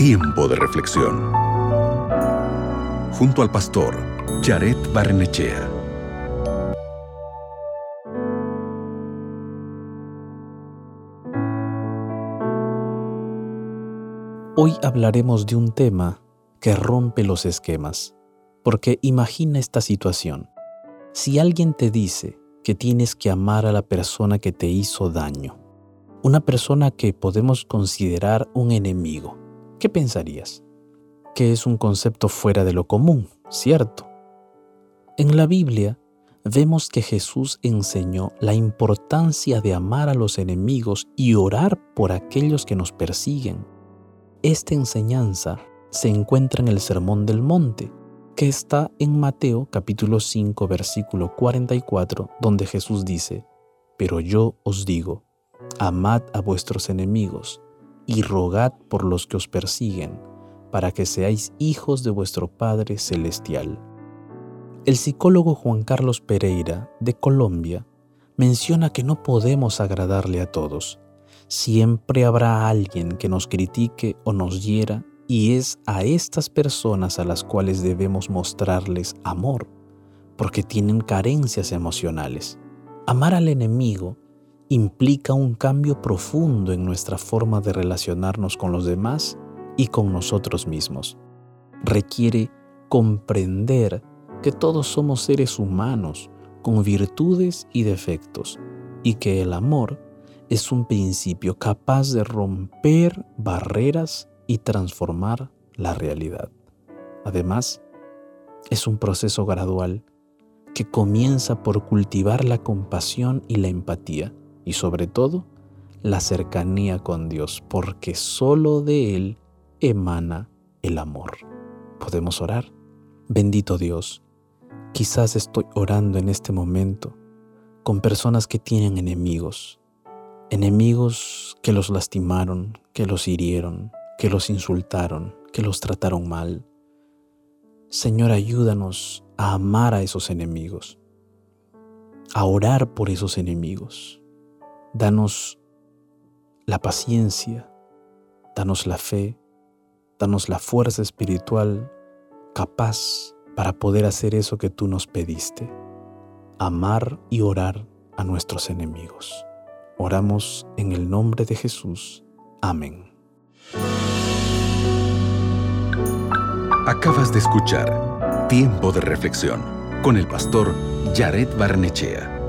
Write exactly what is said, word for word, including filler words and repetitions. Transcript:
Tiempo de reflexión. Junto al pastor Jared Barnechea. Hoy hablaremos de un tema que rompe los esquemas, porque imagina esta situación. Si alguien te dice que tienes que amar a la persona que te hizo daño, una persona que podemos considerar un enemigo, ¿qué pensarías? Que es un concepto fuera de lo común, ¿cierto? En la Biblia vemos que Jesús enseñó la importancia de amar a los enemigos y orar por aquellos que nos persiguen. Esta enseñanza se encuentra en el Sermón del Monte, que está en Mateo capítulo cinco, versículo cuarenta y cuatro, donde Jesús dice: «Pero yo os digo, amad a vuestros enemigos y rogad por los que os persiguen, para que seáis hijos de vuestro Padre Celestial». El psicólogo Juan Carlos Pereira, de Colombia, menciona que no podemos agradarle a todos. Siempre habrá alguien que nos critique o nos hiera, y es a estas personas a las cuales debemos mostrarles amor, porque tienen carencias emocionales. Amar al enemigo implica un cambio profundo en nuestra forma de relacionarnos con los demás y con nosotros mismos. Requiere comprender que todos somos seres humanos con virtudes y defectos, y que el amor es un principio capaz de romper barreras y transformar la realidad. Además, es un proceso gradual que comienza por cultivar la compasión y la empatía, y sobre todo, la cercanía con Dios, porque solo de Él emana el amor. ¿Podemos orar? Bendito Dios, quizás estoy orando en este momento con personas que tienen enemigos, enemigos que los lastimaron, que los hirieron, que los insultaron, que los trataron mal. Señor, ayúdanos a amar a esos enemigos, a orar por esos enemigos. Danos la paciencia, danos la fe, danos la fuerza espiritual capaz para poder hacer eso que tú nos pediste, amar y orar a nuestros enemigos. Oramos en el nombre de Jesús. Amén. Acabas de escuchar Tiempo de reflexión con el pastor Jared Barnechea.